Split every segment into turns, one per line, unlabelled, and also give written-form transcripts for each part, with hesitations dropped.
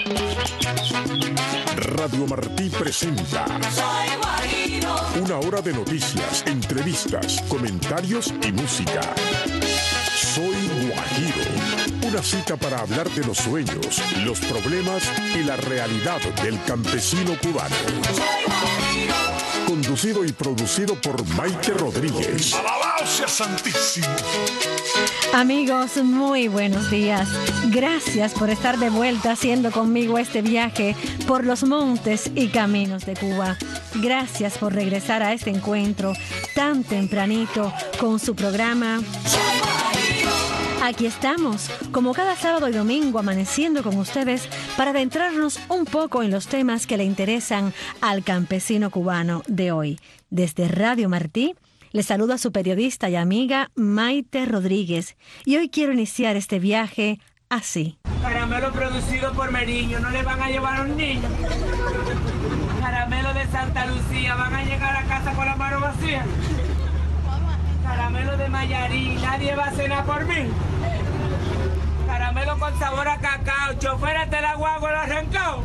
Radio Martí presenta
Soy Guajiro.
Una hora de noticias, entrevistas, comentarios y música. Soy Guajiro. Una cita para hablar de los sueños, los problemas y la realidad del campesino cubano.
Soy Guajiro.
Conducido y producido por Maite Rodríguez.
¡Alabado sea Santísimo!
Amigos, muy buenos días. Gracias por estar de vuelta haciendo conmigo este viaje por los montes y caminos de Cuba. Gracias por regresar a este encuentro tan tempranito con su programa. Aquí estamos, como cada sábado y domingo, amaneciendo con ustedes para adentrarnos un poco en los temas que le interesan al campesino cubano de hoy. Desde Radio Martí, les saluda su periodista y amiga Maite Rodríguez. Y hoy quiero iniciar este viaje así.
Caramelo producido por Meriño, no le van a llevar a un niño. Caramelo de Santa Lucía, van a llegar a casa con la mano vacía. Caramelo de Mayarí, nadie va a cenar por mí. Caramelo con sabor a cacao, choferes de la guagua lo arrancó.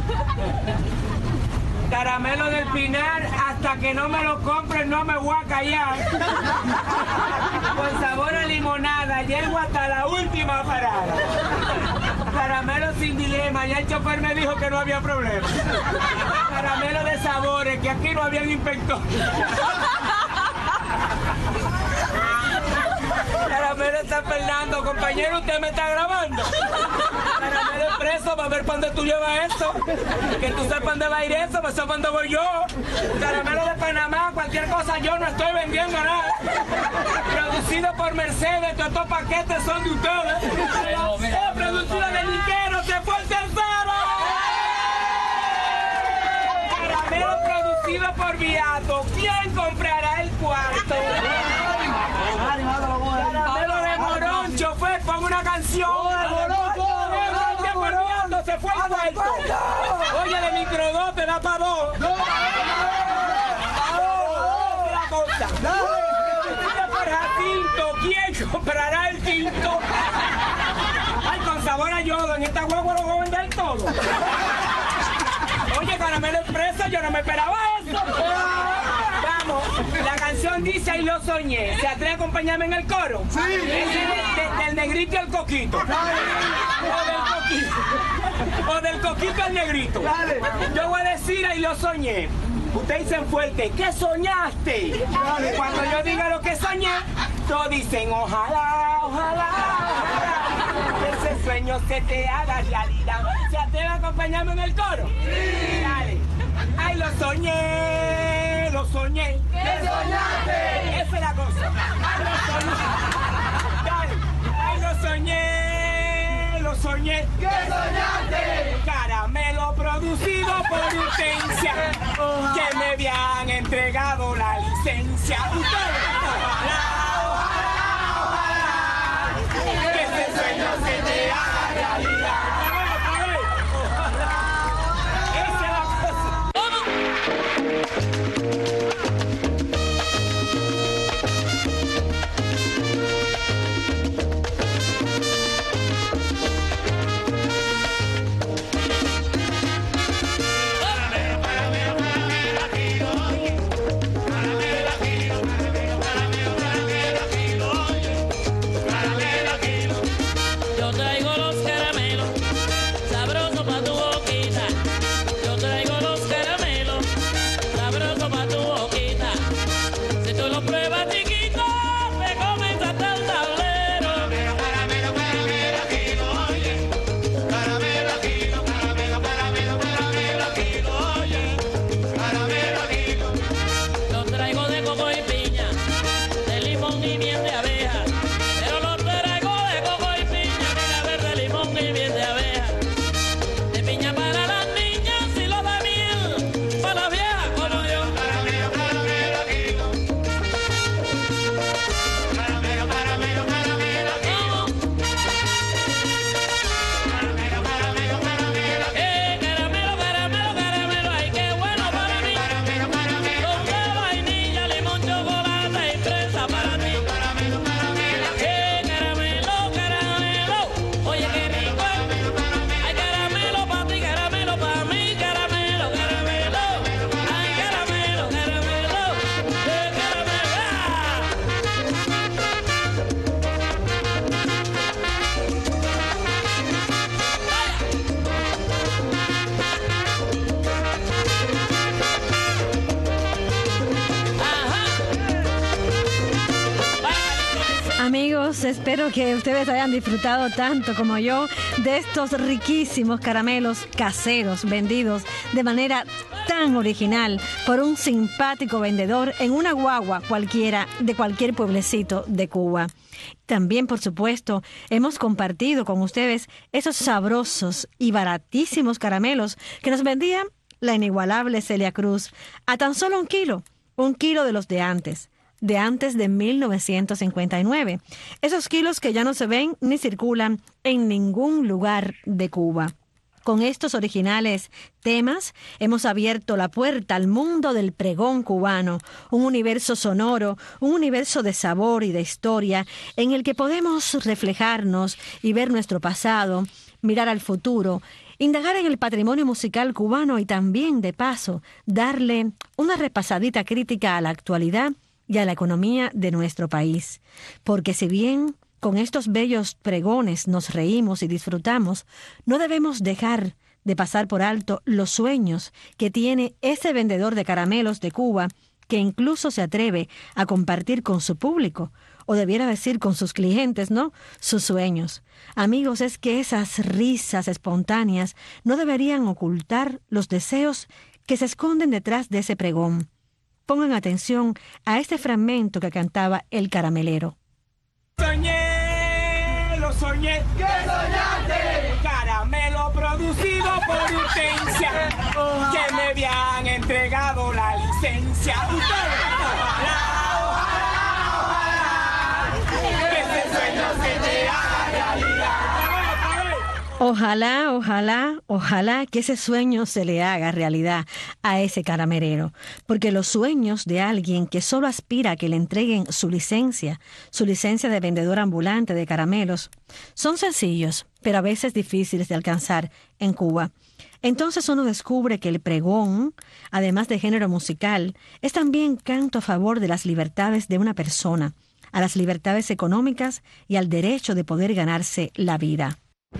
Caramelo del Pinar, hasta que no me lo compren no me voy a callar. Con sabor a limonada, llego hasta la última parada. Caramelo sin dilema, ya el chofer me dijo que no había problema. Caramelo de sabores, que aquí no habían inspectores. Caramelo San Fernando, compañero, usted me está grabando. Caramelo Expreso, va a ver para dónde tú llevas eso. Que tú sepas dónde va a ir eso, pues eso para dónde voy yo. Caramelo de Panamá, cualquier cosa yo no estoy vendiendo nada. Producido por Mercedes, todos estos paquetes son de ustedes. Producido de Niquero, se fue el tercero. Caramelo producido por Viato, ¿quién comprará el cuarto? Caramelo de Morón, chofer, pon una canción. Se fue el cuarto. Oye, de microdot te da para dos. La cosa. Por Jacinto, ¿quién comprará el tinto? Ay, con sabor a yodo, en esta huevo lo voy a vender todo. Oye, Caramelo Expreso, yo no me esperaba eso. Vamos, la canción dice y lo soñé. ¿Se atreve a acompañarme en el coro? Sí. Del negrito y el coquito. O del coquito al negrito. Dale. Yo voy a decir y lo soñé. Ustedes dicen fuerte, ¿qué soñaste? Dale. Cuando yo diga lo que soñé, todos dicen ojalá, ojalá, ojalá. Ese sueño se te haga realidad. ¿Se atreve a acompañarme en el coro? Sí. Dale. Ay, lo soñé, lo soñé. ¿Qué soñaste? Esa es la cosa. Ay, lo soñé. Dale. Ay, lo soñé, lo soñé. ¿Qué soñaste? Caramelo producido por Urtencia, que me habían entregado la licencia. Ustedes, ojalá, ojalá, ojalá, que ese sueño se te haga realidad. Esa es la cosa.
espero que ustedes hayan disfrutado tanto como yo de estos riquísimos caramelos caseros vendidos de manera tan original por un simpático vendedor en una guagua cualquiera de cualquier pueblecito de Cuba. También, por supuesto, hemos compartido con ustedes esos sabrosos y baratísimos caramelos que nos vendía la inigualable Celia Cruz a tan solo un kilo de los de antes de 1959. Esos kilos que ya no se ven ni circulan en ningún lugar de Cuba. Con estos originales temas hemos abierto la puerta al mundo del pregón cubano, un universo sonoro, un universo de sabor y de historia en el que podemos reflejarnos y ver nuestro pasado, mirar al futuro, indagar en el patrimonio musical cubano y también, de paso, darle una repasadita crítica a la actualidad y a la economía de nuestro país. Porque si bien con estos bellos pregones nos reímos y disfrutamos, no debemos dejar de pasar por alto los sueños que tiene ese vendedor de caramelos de Cuba, que incluso se atreve a compartir con su público, o debiera decir con sus clientes, ¿no?, sus sueños. Amigos, es que esas risas espontáneas no deberían ocultar los deseos que se esconden detrás de ese pregón. Pongan atención a este fragmento que cantaba el caramelero.
Soñé, lo soñé. ¿Qué soñaste? Caramelo producido por Hortensia, que me habían entregado la licencia. Ustedes, ojalá, que ese sueño se te haga realidad.
Ojalá que ese sueño se le haga realidad a ese caramelero, porque los sueños de alguien que solo aspira a que le entreguen su licencia de vendedor ambulante de caramelos, son sencillos, pero a veces difíciles de alcanzar en Cuba. Entonces uno descubre que el pregón, además de género musical, es también canto a favor de las libertades de una persona, a las libertades económicas y al derecho de poder ganarse la vida.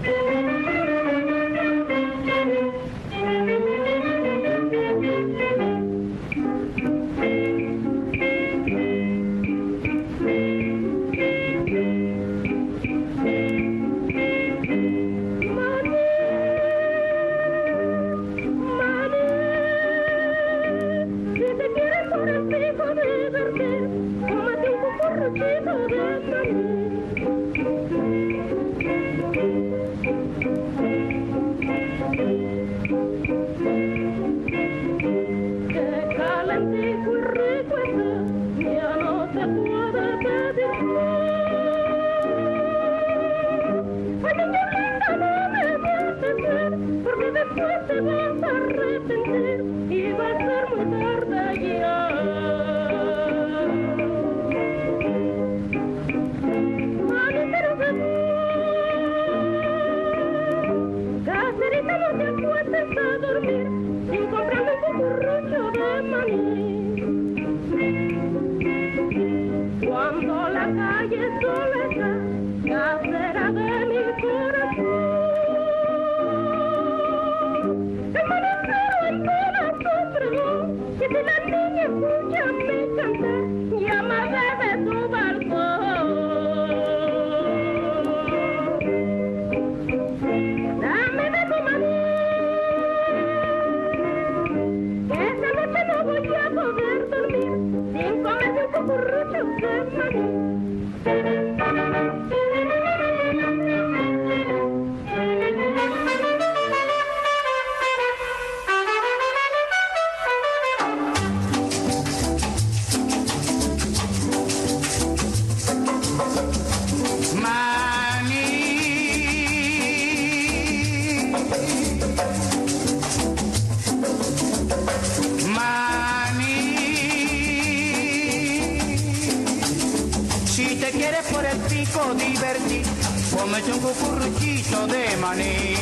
Cómete un cucurruchito de maní.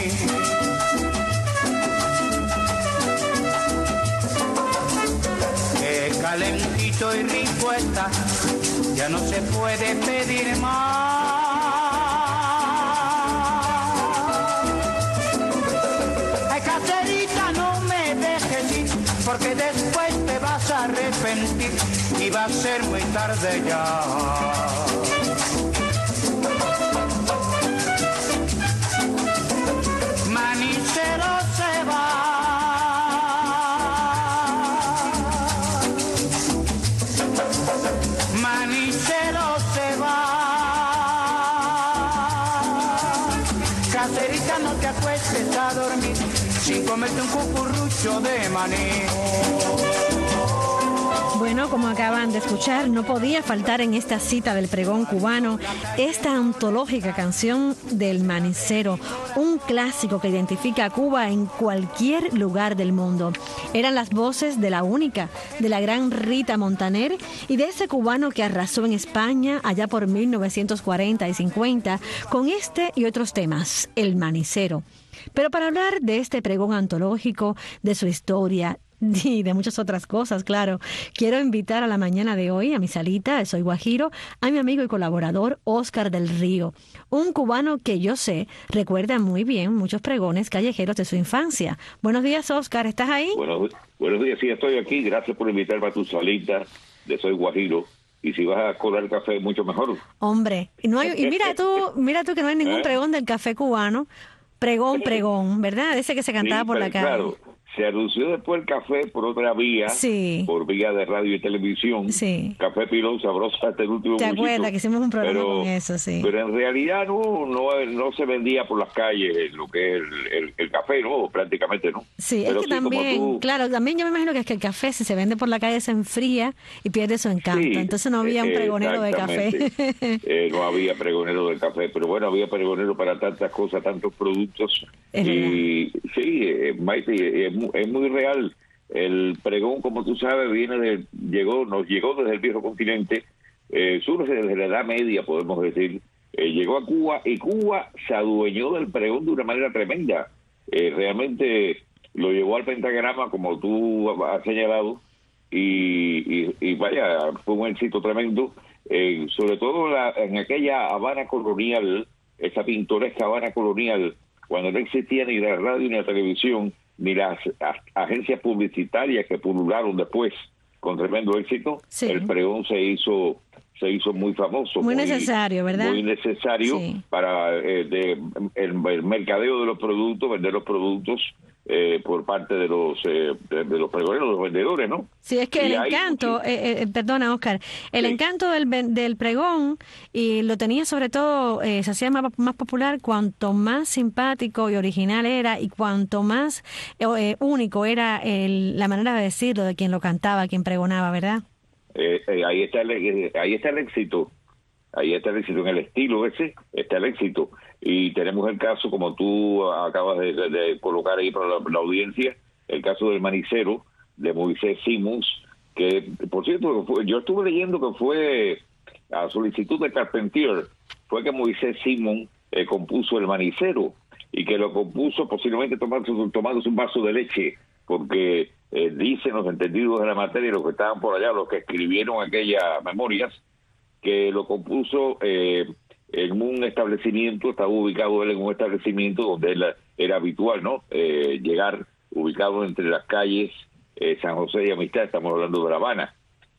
Qué calentito y rico está, ya no se puede pedir más. Ay, caserita, no me dejes ir, porque después te vas a arrepentir y va a ser muy tarde ya. caserita, no te acuestes a dormir sin comerte un cucurrucho de maní.
Bueno, como acaban de escuchar, no podía faltar en esta cita del pregón cubano esta antológica canción del Manicero, un clásico que identifica a Cuba en cualquier lugar del mundo. Eran las voces de la única, de la gran Rita Montaner y de ese cubano que arrasó en España allá por 1940 y 50 con este y otros temas, el Manicero. Pero para hablar de este pregón antológico, de su historia y de muchas otras cosas, claro, quiero invitar a la mañana de hoy a mi salita, Soy Guajiro, a mi amigo y colaborador Óscar del Río, un cubano que yo sé recuerda muy bien muchos pregones callejeros de su infancia. Buenos días, Óscar, ¿estás ahí?
Buenos días, sí, estoy aquí. Gracias por invitarme a tu salita de Soy Guajiro. Y si vas a colar café, mucho mejor.
Hombre, no hay, y mira tú que no hay ningún pregón del café cubano. Pregón, ¿verdad? Ese que se cantaba por la calle. Claro,
se anunció después el café por otra vía,
sí,
por vía de radio y televisión.
Sí.
Café Pilón Sabroso hasta el último.
¿Te acuerdas que hicimos un programa con eso? Sí.
Pero en realidad no se vendía por las calles lo que es el café, ¿no? Prácticamente, ¿no?
Sí, pero es que sí, también, claro, también yo me imagino que es que el café, si se vende por la calle, se enfría y pierde su encanto. Sí, entonces no había un pregonero de café.
No había pregonero de café, pero bueno, había pregonero para tantas cosas, tantos productos. Y sí, Maite, es muy real. El pregón, como tú sabes, nos llegó desde el viejo continente, surge desde la Edad Media, podemos decir, llegó a Cuba y Cuba se adueñó del pregón de una manera tremenda. Realmente lo llevó al pentagrama, como tú has señalado, y vaya, fue un éxito tremendo, sobre todo en aquella Habana colonial, esa pintoresca Habana colonial, cuando no existía ni la radio ni la televisión, ni las agencias publicitarias que pulularon después con tremendo éxito. Sí. El pregón se hizo muy famoso.
Muy necesario, ¿verdad?
Muy necesario, sí, para el mercadeo de los productos, vender los productos por parte de los pregoneros, los vendedores, ¿no?
Sí, es que el encanto, perdona, Óscar, el encanto del pregón, y lo tenía sobre todo, se hacía más popular cuanto más simpático y original era, y cuanto más único era la manera de decirlo de quien lo cantaba, quien pregonaba, ¿verdad?
Ahí está el éxito. Ahí está el éxito, en el estilo ese está el éxito. Y tenemos el caso, como tú acabas de colocar ahí para la audiencia, el caso del Manicero, de Moisés Simons, que, por cierto, yo estuve leyendo que fue a solicitud de Carpentier, fue que Moisés Simons compuso el Manicero, y que lo compuso posiblemente tomándose un vaso de leche, porque dicen los entendidos de la materia, los que estaban por allá, los que escribieron aquellas memorias, que lo compuso en un establecimiento, estaba ubicado él en un establecimiento donde él era habitual, ¿no? Llegar, ubicado entre las calles San José y Amistad, estamos hablando de La Habana.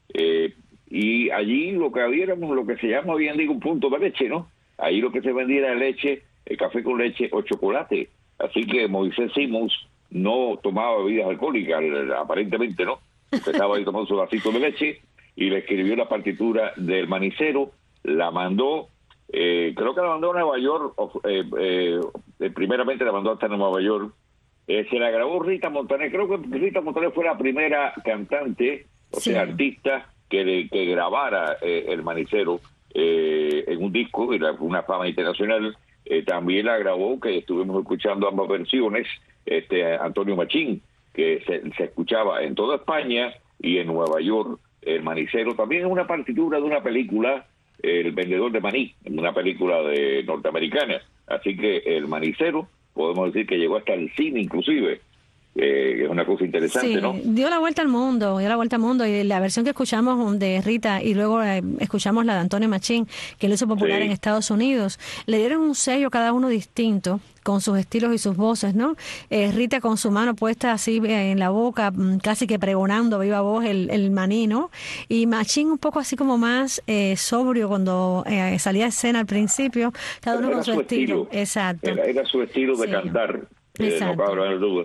Y allí lo que había era lo que se llama hoy en día un punto de leche, ¿no? Ahí lo que se vendía era leche, café con leche o chocolate. Así que Moisés Simons no tomaba bebidas alcohólicas, aparentemente, ¿no? Estaba ahí tomando su vasito de leche y le escribió la partitura del Manicero, la mandó, creo que la mandó a Nueva York, primeramente la mandó hasta Nueva York, se la grabó Rita Montaner. Creo que Rita Montaner fue la primera cantante, sí, sea, artista que grabara el Manicero en un disco, era una fama internacional. También la grabó, que estuvimos escuchando ambas versiones, Antonio Machín, que se escuchaba en toda España y en Nueva York. El Manicero también es una partitura de una película, El vendedor de maní, una película norteamericana. Así que el Manicero, podemos decir que llegó hasta el cine inclusive. Es una cosa interesante, sí,
¿no? Dio la vuelta al mundo, y la versión que escuchamos de Rita y luego escuchamos la de Antonio Machín, que lo hizo popular, sí, en Estados Unidos, le dieron un sello cada uno distinto, con sus estilos y sus voces, ¿no? Rita con su mano puesta así en la boca, casi que pregonando a viva voz el maní, ¿no? Y Machín un poco así como más sobrio cuando salía a escena al principio, cada uno con su estilo. Exacto.
Era su estilo de, sí, cantar, no cabe haber duda.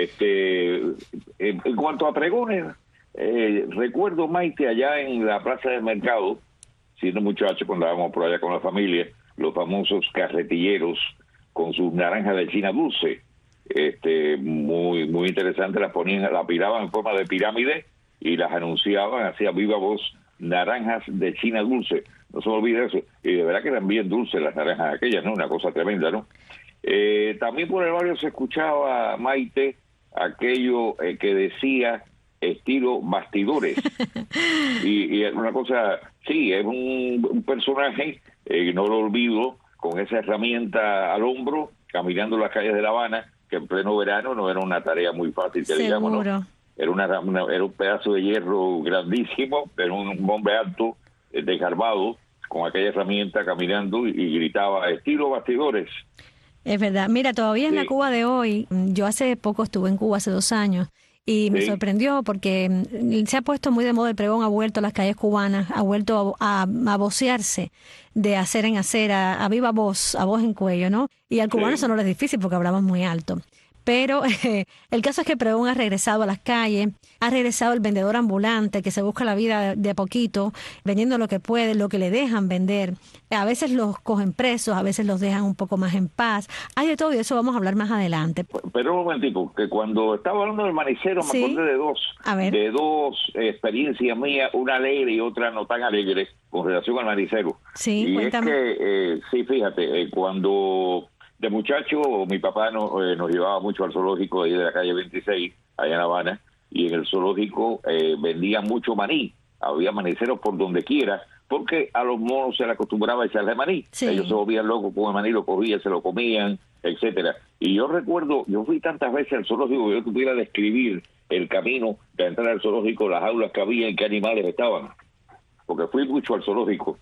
En cuanto a pregones, recuerdo, Maite, allá en la Plaza del Mercado, siendo muchacho cuando estábamos por allá con la familia, los famosos carretilleros, con sus naranjas de China dulce, muy muy interesante. Las ponían, las apilaban en forma de pirámide y las anunciaban, hacía viva voz, naranjas de China dulce. No se me olvide eso. Y de verdad que eran bien dulces las naranjas aquellas, ¿no? Una cosa tremenda, ¿no? También por el barrio se escuchaba, Maite, aquello que decía estilo Bastidores. y es una cosa, sí, es un personaje, no lo olvido, con esa herramienta al hombro, caminando las calles de La Habana, que en pleno verano no era una tarea muy fácil, que digamos, ¿no? Era un pedazo de hierro grandísimo, era un hombre alto, desgarbado, con aquella herramienta caminando y gritaba estilo Bastidores.
Es verdad. Mira, todavía en la Cuba de hoy, yo hace poco estuve en Cuba, hace 2 años, y me sorprendió porque se ha puesto muy de moda el pregón, ha vuelto a las calles cubanas, ha vuelto a vocearse de acera en acera, a viva voz, a voz en cuello, ¿no? Y al cubano eso no le es difícil porque hablamos muy alto. Pero el caso es que el pregón ha regresado a las calles, ha regresado el vendedor ambulante que se busca la vida de a poquito, vendiendo lo que puede, lo que le dejan vender. A veces los cogen presos, a veces los dejan un poco más en paz. Hay de todo y de eso vamos a hablar más adelante.
Pero un momentico, que cuando estaba hablando del manicero me acordé de dos experiencias mías, una alegre y otra no tan alegre con relación al manicero.
Sí,
y
cuéntame.
Es que, sí, fíjate, cuando de muchacho mi papá nos llevaba mucho al zoológico ahí de la calle 26, allá en La Habana, y en el zoológico vendían mucho maní. Había maniceros por donde quiera, porque a los monos se les acostumbraba a echarle maní.
Sí.
Ellos se volvían locos con el maní, lo cogían, se lo comían, etcétera. Y yo recuerdo, yo fui tantas veces al zoológico que yo tuviera describir el camino de entrar al zoológico, las aulas que había y qué animales estaban. Porque fui mucho al zoológico.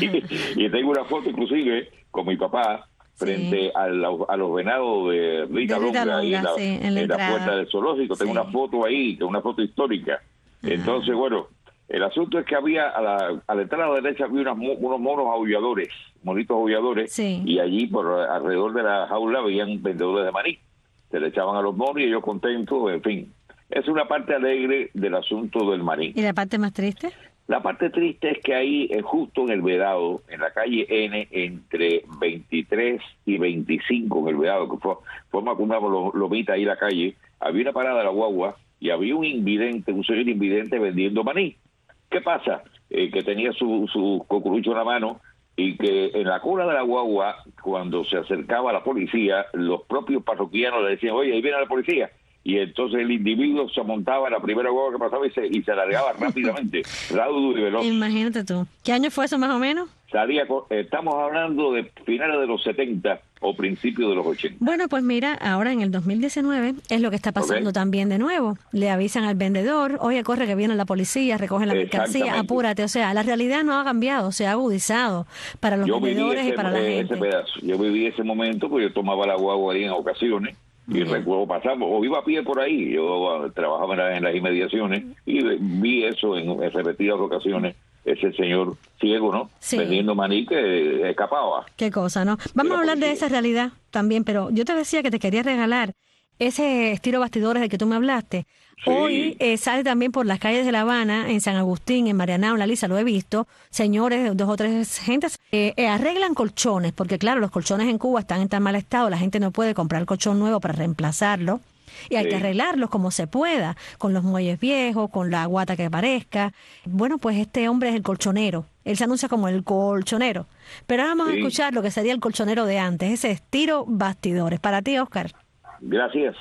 Y tengo una foto inclusive con mi papá frente a los venados de Rita Longa, ahí en la puerta del zoológico. Tengo una foto ahí, que es una foto histórica. Entonces, bueno, el asunto es que había, a la entrada derecha había unos monos aulladores, monitos aulladores, y allí por alrededor de la jaula habían vendedores de maní. Se le echaban a los monos y ellos contentos, en fin. Es una parte alegre del asunto del maní.
¿Y la parte más triste?
La parte triste es que ahí, justo en el Vedado, en la calle N, entre 23 y 25 en el Vedado, que forma como una lomita ahí la calle, había una parada de la guagua y había un señor invidente vendiendo maní. ¿Qué pasa? Que tenía su cucurucho en la mano y que en la cola de la guagua, cuando se acercaba a la policía, los propios parroquianos le decían, oye, ahí viene la policía. Y entonces el individuo se montaba en la primera guagua que pasaba y se largaba rápidamente, rápido y veloz.
Imagínate tú. ¿Qué año fue eso más o menos?
Estamos hablando de finales de los 70 o principios de los 80.
Bueno, pues mira, ahora en el 2019 es lo que está pasando también de nuevo. Le avisan al vendedor, oye, corre que viene la policía, recoge la mercancía, apúrate. O sea, la realidad no ha cambiado, se ha agudizado para los vendedores y para la gente.
Yo viví ese momento porque yo tomaba la guagua ahí en ocasiones. Y recuerdo pasamos, o iba a pie por ahí, yo trabajaba en las inmediaciones y vi eso en repetidas ocasiones, ese señor ciego, ¿no? Vendiendo maní que escapaba.
Qué cosa, ¿no? Vamos a hablar de esa realidad también, pero yo te decía que te quería regalar ese estilo Bastidores del que tú me hablaste. Hoy sale también por las calles de La Habana, en San Agustín, en Marianao, en La Lisa, lo he visto, señores, 2 o 3 gentes, arreglan colchones, porque claro, los colchones en Cuba están en tan mal estado, la gente no puede comprar colchón nuevo para reemplazarlo, y hay que arreglarlos como se pueda, con los muelles viejos, con la guata que aparezca. Bueno, pues este hombre es el colchonero, él se anuncia como el colchonero, pero ahora vamos a escuchar lo que sería el colchonero de antes, ese estilo Bastidores. Para ti, Oscar.
Gracias.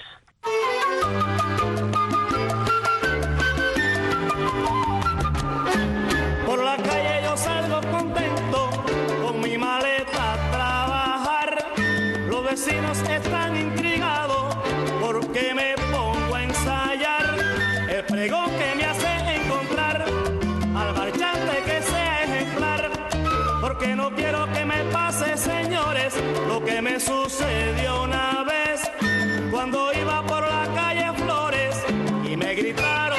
Por la calle yo salgo contento, con mi maleta a trabajar. Los vecinos están intrigados porque me pongo a ensayar el pregón que me hace encontrar al marchante que sea ejemplar. Porque no quiero que me pase, señores, lo que me sucedió una vez cuando iba por la calle Flores y me gritaron: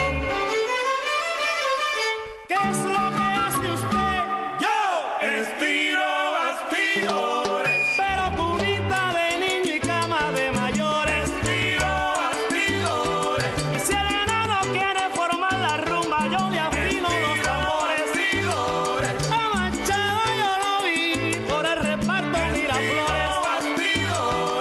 ¿qué es lo que hace usted? Yo estiro bastidores, pero cunita de niño y cama de mayores. Estiro bastidores, y si el enano quiere formar la rumba, yo le afino los tambores. Bastidores, a Machado yo lo vi por el reparto Miraflores. Bastidores,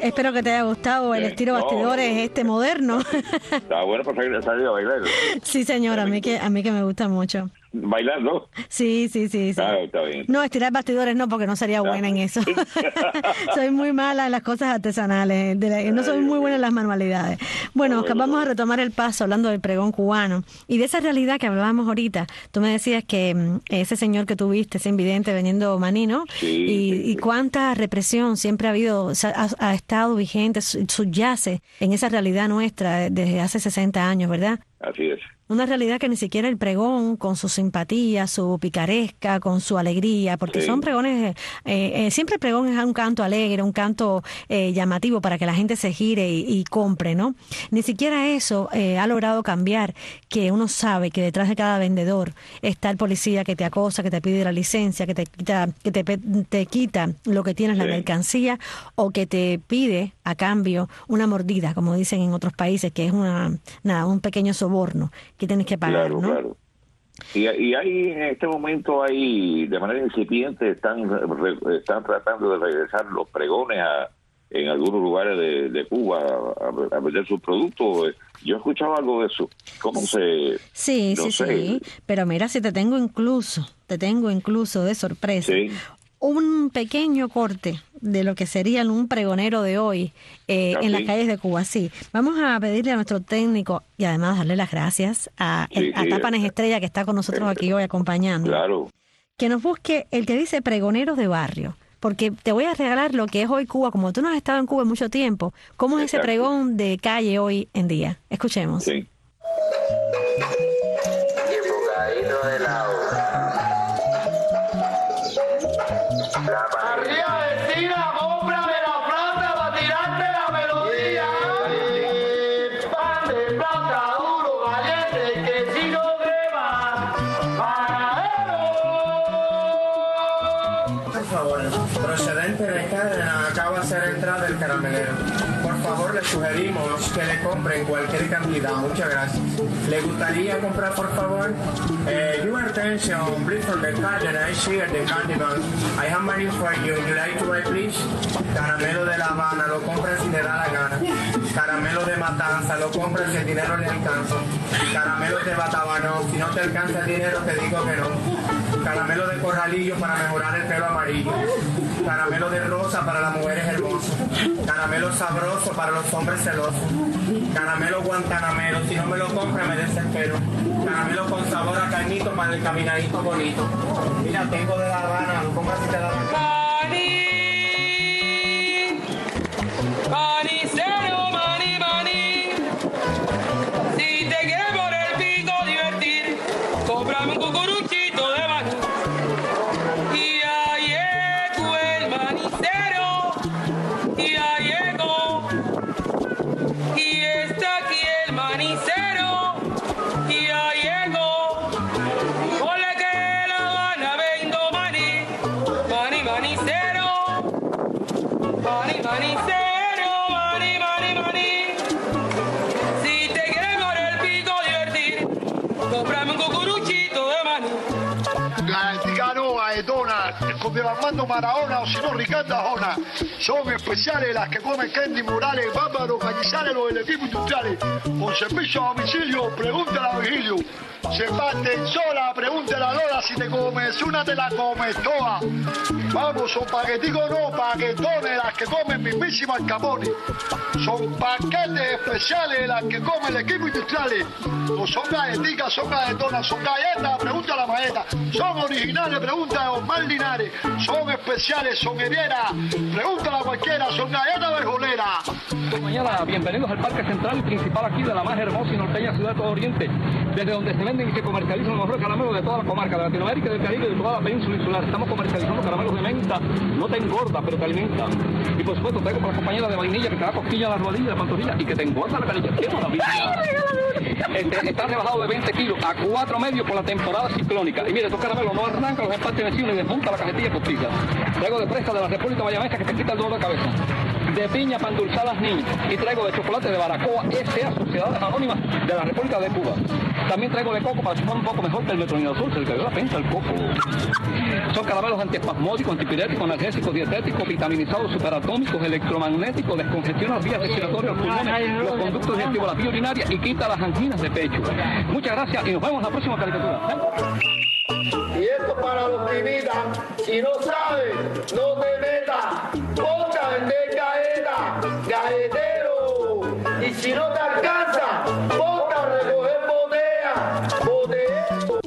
Espero que te haya gustado el estilo bastidores moderno.
Está bueno para salir a bailar.
Sí, señor, a mí que me gusta mucho.
¿Bailar, no?
Sí.
Claro, está bien.
No, estirar bastidores no, porque no sería buena en eso. Soy muy mala en las cosas artesanales, no soy muy buena en las manualidades. Bueno, Oscar, vamos a retomar el paso hablando del pregón cubano y de esa realidad que hablábamos ahorita. Tú me decías que ese señor que tuviste, ese invidente vendiendo maní, ¿no?
Sí.
Y cuánta represión siempre ha habido, ha estado vigente, subyace en esa realidad nuestra desde hace 60 años, ¿verdad?
Así es.
Una realidad que ni siquiera el pregón, con su simpatía, su picaresca, con su alegría, porque son pregones, siempre el pregón es un canto alegre, un canto llamativo para que la gente se gire y compre, ¿no? Ni siquiera eso ha logrado cambiar, que uno sabe que detrás de cada vendedor está el policía que te acosa, que te pide la licencia, que te quita lo que tienes, la mercancía, o que te pide a cambio una mordida, como dicen en otros países, que es un pequeño soborno que tienes que pagar,
claro,
¿no?
Claro. Y hay en este momento de manera incipiente están tratando de regresar los pregones en algunos lugares de Cuba a vender sus productos. Yo he escuchado algo de eso. ¿Cómo se...?
Sí. Pero mira, si te tengo incluso de sorpresa. Sí. Un pequeño corte de lo que sería un pregonero de hoy en las calles de Cuba. Sí, vamos a pedirle a nuestro técnico y además darle las gracias a Tápanes Estrella, que está con nosotros aquí hoy acompañando.
Claro.
Que nos busque el que dice pregoneros de barrio, porque te voy a regalar lo que es hoy Cuba, como tú no has estado en Cuba en mucho tiempo. ¿Cómo es ese pregón de calle hoy en día? Escuchemos.
Sí.
Arriba vecina, cómprame la planta para tirarte la melodía. Pan de plata duro, caliente, quesito crema, panadero.
Por favor, procedente de Cárdenas, acaba de hacer entrada el caramelero. Por favor, le sugerimos que le compren cualquier cantidad. Muchas gracias. ¿Le gustaría comprar, por favor? Your attention, please, from the Cárdenas here at the Carnival. I have money for you. Would you like to buy, please? Caramelo de La Habana, lo compran si le da la gana. Caramelo de Matanza, lo compran si el dinero le alcanza. Caramelo de Batabanó, si no te alcanza el dinero, te digo que no. Caramelo de Corralillo para mejorar el pelo amarillo. Caramelo de rosa para las mujeres hermosas. Caramelo sabroso para los hombres celosos. Caramelo guantanamero, si no me lo compra me desespero. Caramelo con sabor a carnito para el caminadito bonito. Mira, tengo de La Habana, lo compras si te da la gana.
Manicero, maní. Si te quieres por el pico divertir, cómprame un cucuruchito de maní. Y ahí llegó el manicero, y ahí llegó. Y está aquí el manicero, y ahí llegó. Ole que La Habana vendo maní, manicero, manicero.
Con Armando Maradona o si no Ricardo Arjona. Son especiales las que comen Kendy Morales, Bárbaro Cañizales, los del equipo industriales. Con servicio a domicilio, pregúntale a Vigilio. Se parten sola, pregúntale a Lola si te comes una, te la comes toda. Vamos, son paqueticos no, paquetones, las que comen mismísimo Al Capone. Son paquetes especiales las que comen el equipo industriales. No son galletitas, son galletonas, son galletas, pregúntale a la maeta. Son originales, pregúntale a Omar Linares. Son especiales, son herieras, pregúntale a cualquiera, son galletas verjoleras.
Mañana, bienvenidos al Parque Central y Principal aquí de la más hermosa y norteña ciudad de todo Oriente, desde donde se venden y se comercializan los mejores caramelos de toda la comarca, de Latinoamérica, del Caribe y de toda la península insular. Estamos comercializando caramelos de menta, no te engorda, pero te alimenta. Y por supuesto, traigo para la compañera de vainilla que te da cosquilla a la rodilla, la pantorrilla y que te engorda la canilla. ¡Qué maravilla! Está rebajado de 20 kilos a 4,5 por la temporada ciclónica. Y mire, estos caramelos no arrancan los empates vecinos ni desmonta la cajetilla postiza. Traigo de presa de la República Vallamesta que te quita el dolor de cabeza. de piña para endulzar a las niñas. Y traigo de chocolate de Baracoa S.A. Sociedades Anónimas de la República de Cuba. También traigo de coco para chupar un poco mejor que el metronidazol, se le cayó la penta al coco. Son caramelos antiespasmódicos, antipiréticos, analgésicos, dietéticos, vitaminizados, superatómicos, electromagnéticos, descongestionan las vías respiratorias, los pulmones, los conductos digestivos, la vía urinaria y quita las anginas de pecho. Muchas gracias y nos vemos en la próxima caricatura.
Y esto para los pinitas, si no sabes, no te metas, ponte a vender galletas, galletero. Y si no te alcanza, ponte a recoger botellas, botelleros.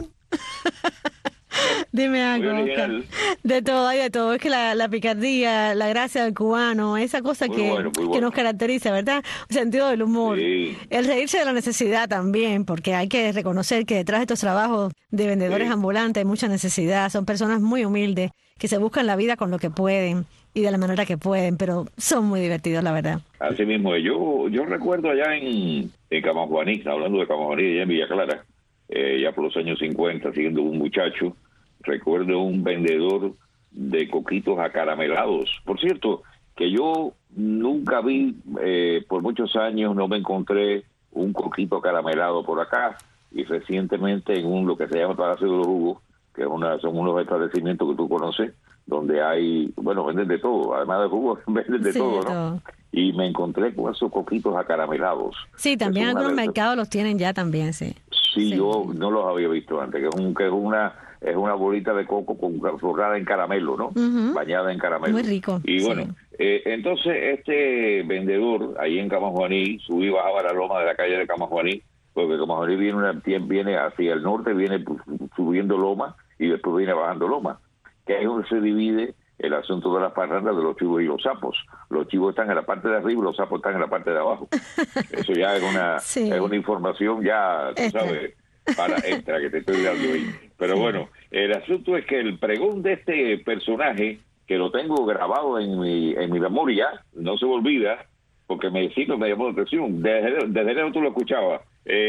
Dime algo, Oscar. De todo, hay de todo. Es que la picardía, la gracia del cubano, esa cosa que nos caracteriza, ¿verdad? El sentido del humor. Sí. El reírse de la necesidad también, porque hay que reconocer que detrás de estos trabajos de vendedores ambulantes hay mucha necesidad. Son personas muy humildes que se buscan la vida con lo que pueden y de la manera que pueden, pero son muy divertidos, la verdad.
Así mismo, yo recuerdo allá en Camajuaní, hablando de Camajuaní, allá en Villa Clara, ya por los años 50, siendo un muchacho, recuerdo un vendedor de coquitos acaramelados. Por cierto, que yo nunca vi, por muchos años no me encontré un coquito acaramelado por acá, y recientemente en lo que se llama Palacio de los Jugos, que son unos establecimientos que tú conoces, donde hay, venden de todo, además de jugos, venden de todo, ¿no? Todo. Y me encontré con esos coquitos acaramelados.
Sí, también algunos mercados los tienen ya también, sí.
Sí, yo no los había visto antes, que es una bolita de coco forrada en caramelo, ¿no? Bañada en caramelo.
Muy rico.
Y bueno, entonces este vendedor ahí en Camajuaní subía y bajaba la loma de la calle de Camajuaní, porque Camajuaní viene hacia el norte, viene subiendo loma y después viene bajando loma, que es donde se divide el asunto de las parrandas de los chivos y los sapos. Los chivos están en la parte de arriba y los sapos están en la parte de abajo. Eso ya es una información ya, tú sabes, para extra que te estoy dando ahí. Pero bueno, el asunto es que el pregón de este personaje, que lo tengo grabado en mi memoria, no se me olvida, porque me llamó la atención. Desde luego tú lo escuchabas.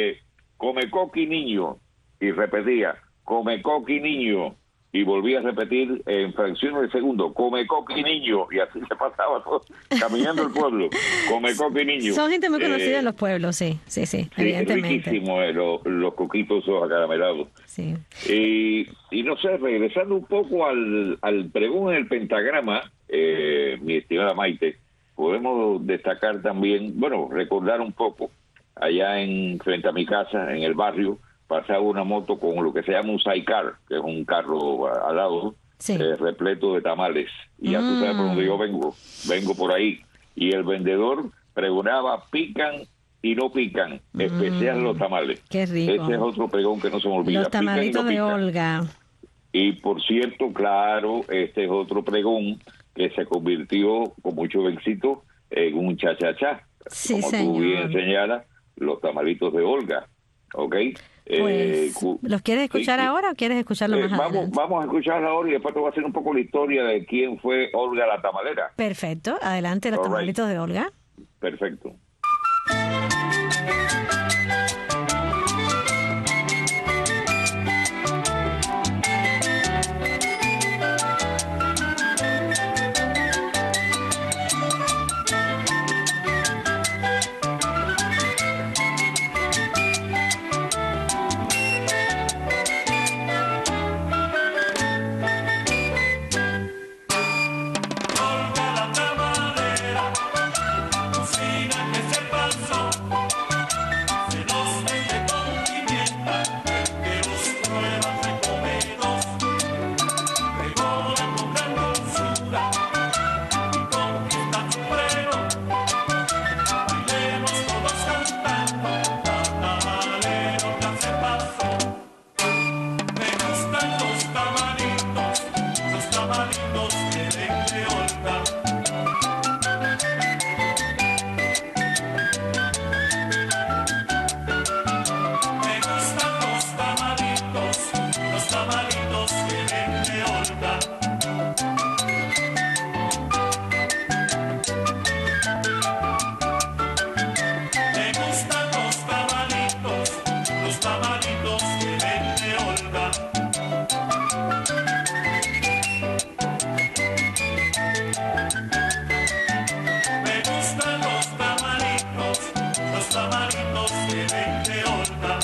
Come coqui niño, y repetía, come coqui niño, y volvía a repetir en fracciones de segundo, come coqui niño, y así se pasaba todo, caminando el pueblo, come coqui niño.
Son gente muy conocida en los pueblos, sí, evidentemente.
Riquísimo los coquitos acaramelados.
Sí.
Y no sé, regresando un poco al pregón en el pentagrama, mi estimada Maite, podemos destacar también, recordar un poco, allá frente a mi casa, en el barrio, pasaba una moto con lo que se llama un sidecar, que es un carro alado, repleto de tamales. Y ya tú sabes por donde yo vengo por ahí. Y el vendedor pregonaba, pican y no pican, especial los tamales.
Qué rico.
Ese es otro pregón que no se me olvida.
Los tamalitos de Olga.
Y por cierto, claro, este es otro pregón que se convirtió con mucho éxito en un cha-cha-cha.
Sí,
como
señor.
Tú bien señalas, los tamalitos de Olga. ¿Ok?
¿Los quieres escuchar ahora o quieres escucharlo más adelante?
Vamos a escucharlo ahora y después te voy a hacer un poco la historia de quién fue Olga la tamalera.
Perfecto, adelante, los tamalitos de Olga.
Perfecto.
Olga la tamalera, cocina que tamalitos que vende Olga.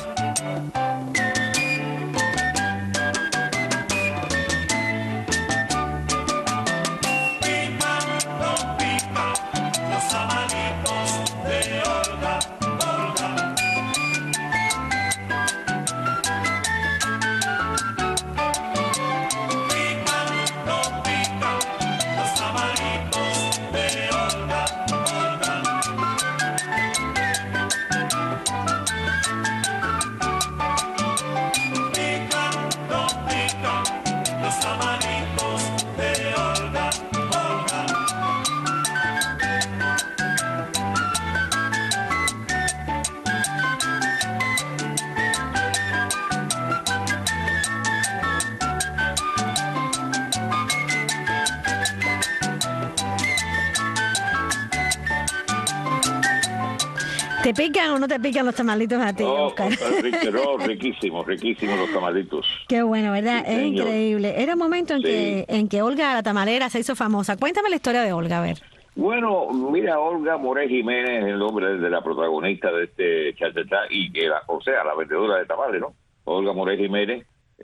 ¿Te pican o no te pican los tamalitos a ti, Oscar?
No, riquísimos los tamalitos.
Qué bueno, ¿verdad?
Sí,
es
señor.
increíble. Era un momento en,
Sí.
que Olga la tamalera se hizo famosa. Cuéntame la historia de Olga, a ver.
Bueno, mira, Olga Moré Jiménez es el nombre de la protagonista de este cha-cha-cha y que, la vendedora de tamales, ¿no? Olga Moré Jiménez,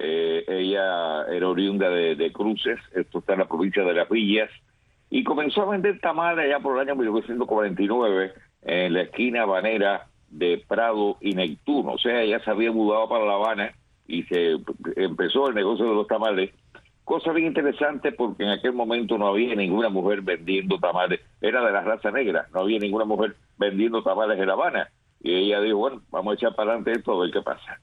ella era oriunda de Cruces, esto está en la provincia de Las Villas, y comenzó a vender tamales ya por el año 1949 en la esquina habanera de Prado y Neptuno. O sea, ella se había mudado para La Habana y se empezó el negocio de los tamales. Cosa bien interesante porque en aquel momento no había ninguna mujer vendiendo tamales. Era de la raza negra, no había ninguna mujer vendiendo tamales en La Habana. Y ella dijo, bueno, vamos a echar para adelante esto a ver qué pasa.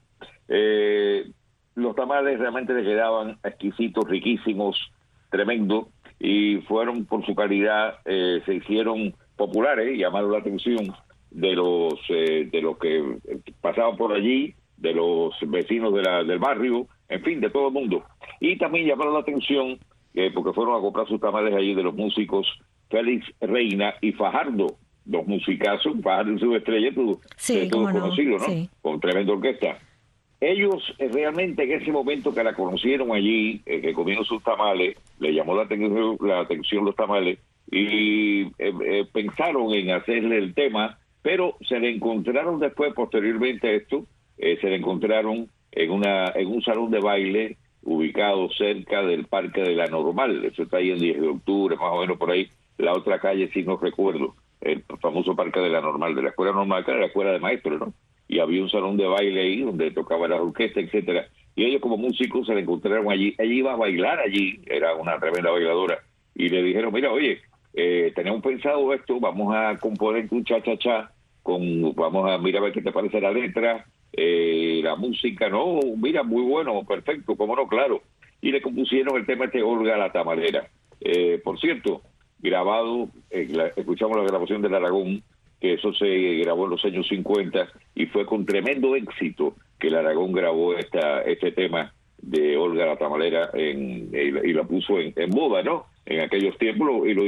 Los tamales realmente le quedaban exquisitos, riquísimos, tremendos, y fueron por su calidad, se hicieron populares, llamaron la atención de los que pasaban por allí, de los vecinos del barrio, en fin, de todo el mundo. Y también llamaron la atención, porque fueron a comprar sus tamales allí, de los músicos Félix Reina y Fajardo, dos musicazos. Fajardo y su estrella, todos conocidos, ¿no? Sí. Con tremenda orquesta. Ellos realmente en ese momento que la conocieron allí, que comieron sus tamales, le llamó la atención los tamales, y pensaron en hacerle el tema, pero se le encontraron después, posteriormente a esto, se le encontraron en un salón de baile ubicado cerca del Parque de la Normal. Eso está ahí en 10 de octubre, más o menos por ahí. La otra calle sí no recuerdo, el famoso Parque de la Normal, de la Escuela Normal, que era la Escuela de Maestros, ¿no? Y había un salón de baile ahí donde tocaba la orquesta, etcétera. Y ellos como músicos se le encontraron allí. Ella iba a bailar allí, era una tremenda bailadora. Y le dijeron, mira, oye, tenemos pensado esto, vamos a componer un cha-cha-cha, vamos a mirar a ver qué te parece la letra, la música, no, mira, muy bueno, perfecto, cómo no, claro. Y le compusieron el tema Olga la tamalera. Por cierto, grabado, escuchamos la grabación del Aragón, que eso se grabó en los años 50 y fue con tremendo éxito que el Aragón grabó este tema de Olga la tamalera y la puso en moda, ¿no? En aquellos tiempos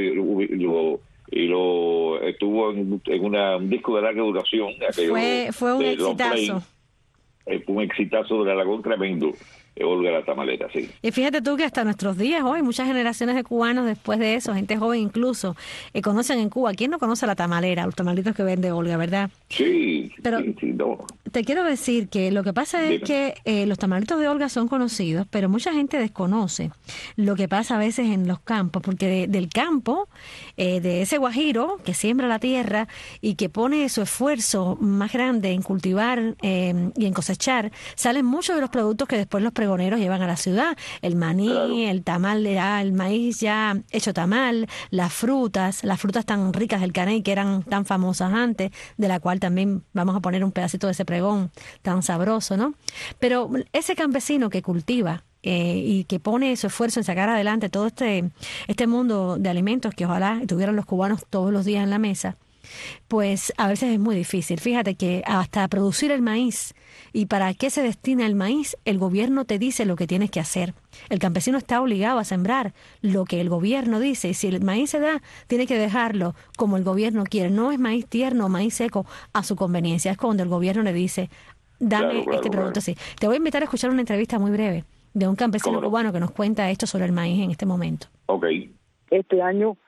y lo estuvo en un disco de larga duración.
Fue un exitazo.
Fue un exitazo del Aragón tremendo. Olga la tamalera, sí.
Y fíjate tú que hasta nuestros días hoy, muchas generaciones de cubanos después de eso, gente joven incluso, conocen en Cuba. ¿Quién no conoce la tamalera, los tamalitos que vende Olga, verdad?
Sí,
pero
sí, no.
Te quiero decir que lo que pasa es que los tamalitos de Olga son conocidos, pero mucha gente desconoce lo que pasa a veces en los campos, porque del campo, de ese guajiro que siembra la tierra y que pone su esfuerzo más grande en cultivar y en cosechar, salen muchos de los productos que después los pregoneros llevan a la ciudad. El maní, claro, el tamal, el maíz ya hecho tamal, las frutas tan ricas del caney que eran tan famosas antes, de la cual también vamos a poner un pedacito de ese pregón tan sabroso, ¿no? Pero ese campesino que cultiva y que pone su esfuerzo en sacar adelante todo este mundo de alimentos que ojalá tuvieran los cubanos todos los días en la mesa, pues a veces es muy difícil. Fíjate que hasta producir el maíz y para qué se destina el maíz, el gobierno te dice lo que tienes que hacer. El campesino está obligado a sembrar lo que el gobierno dice, y si el maíz se da, tiene que dejarlo como el gobierno quiere. No es maíz tierno o maíz seco a su conveniencia, es cuando el gobierno le dice, dame este producto así. Te voy a invitar a escuchar una entrevista muy breve de un campesino cubano que nos cuenta esto sobre el maíz en este momento.
Ok.
Este año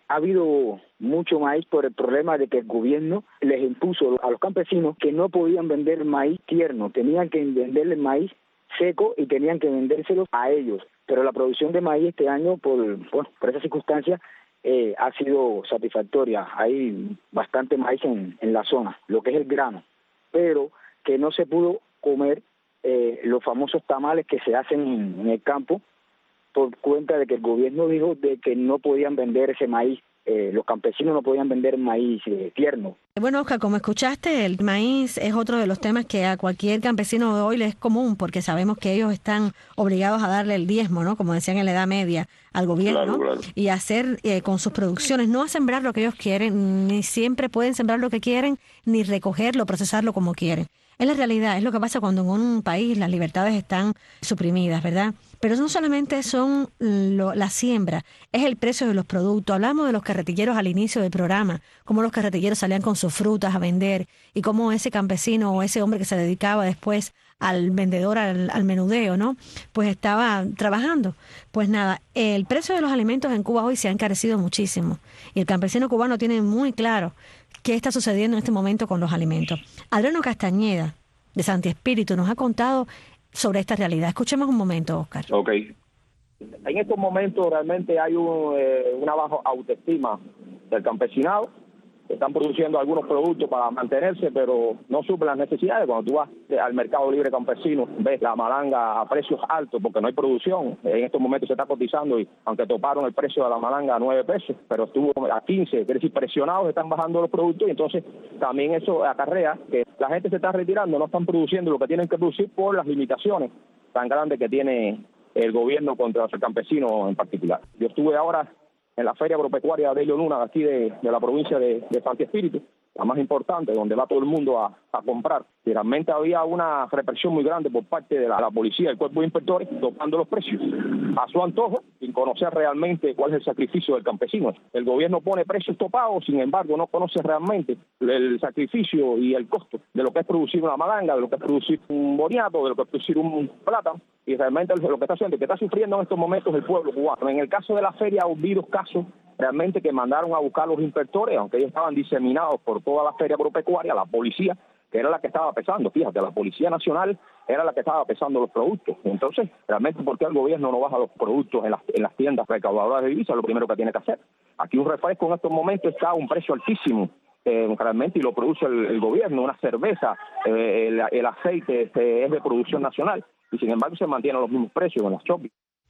ha habido mucho maíz por el problema de que el gobierno les impuso a los campesinos que no podían vender maíz tierno, tenían que venderle maíz seco y tenían que vendérselo a ellos. Pero la producción de maíz este año, por esa circunstancia, ha sido satisfactoria. Hay bastante maíz en la zona, lo que es el grano, pero que no se pudo comer los famosos tamales que se hacen en el campo por cuenta de que el gobierno dijo de que no podían vender ese maíz. Los campesinos no podían vender maíz tierno.
Bueno, Oscar, como escuchaste, el maíz es otro de los temas que a cualquier campesino de hoy le es común, porque sabemos que ellos están obligados a darle el diezmo, ¿no? Como decían en la Edad Media, al gobierno, claro. Y hacer con sus producciones, no a sembrar lo que ellos quieren, ni siempre pueden sembrar lo que quieren, ni recogerlo, procesarlo como quieren. Es la realidad, es lo que pasa cuando en un país las libertades están suprimidas, ¿verdad? Pero no solamente son la siembra, es el precio de los productos. Hablamos de los carretilleros al inicio del programa, cómo los carretilleros salían con sus frutas a vender y cómo ese campesino o ese hombre que se dedicaba después al vendedor, al menudeo, ¿no? Pues estaba trabajando. Pues nada, el precio de los alimentos en Cuba hoy se ha encarecido muchísimo y el campesino cubano tiene muy claro qué está sucediendo en este momento con los alimentos. Adriano Castañeda, de Santi Espíritu, nos ha contado sobre esta realidad. Escuchemos un momento, Oscar.
Ok. En estos momentos realmente hay una baja autoestima del campesinado. Están produciendo algunos productos para mantenerse, pero no suplen las necesidades. Cuando tú vas al mercado libre campesino, ves la malanga a precios altos porque no hay producción. En estos momentos se está cotizando y aunque toparon el precio de la malanga a 9 pesos, pero estuvo a 15, es decir, presionados están bajando los productos y entonces también eso acarrea que la gente se está retirando, no están produciendo lo que tienen que producir por las limitaciones tan grandes que tiene el gobierno contra los campesinos en particular. Yo estuve ahora en la Feria Agropecuaria de Elio Luna, aquí de la provincia de Santi Espíritu, la más importante, donde va todo el mundo a comprar. Y realmente había una represión muy grande por parte de la policía, el cuerpo de inspectores, topando los precios a su antojo, sin conocer realmente cuál es el sacrificio del campesino. El gobierno pone precios topados, sin embargo, no conoce realmente el sacrificio y el costo de lo que es producir una malanga, de lo que es producir un boniato, de lo que es producir un plátano. Y realmente lo que está haciendo, que está sufriendo en estos momentos el pueblo cubano. En el caso de la feria, ha habido casos realmente que mandaron a buscar los inspectores, aunque ellos estaban diseminados por toda la feria agropecuaria, la policía, que era la que estaba pesando. Fíjate, la Policía Nacional era la que estaba pesando los productos. Entonces, realmente, ¿por qué el gobierno no baja los productos en las tiendas recaudadoras de divisas? Lo primero que tiene que hacer. Aquí un refresco en estos momentos está a un precio altísimo. Realmente, y lo produce el gobierno, una cerveza, el aceite es de producción nacional, y sin embargo se mantienen los mismos precios en las shopping.